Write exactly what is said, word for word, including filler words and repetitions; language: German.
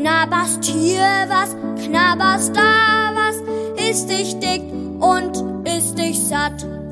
knabberst hier was, knabberst da was, isst dich dick und isst dich satt.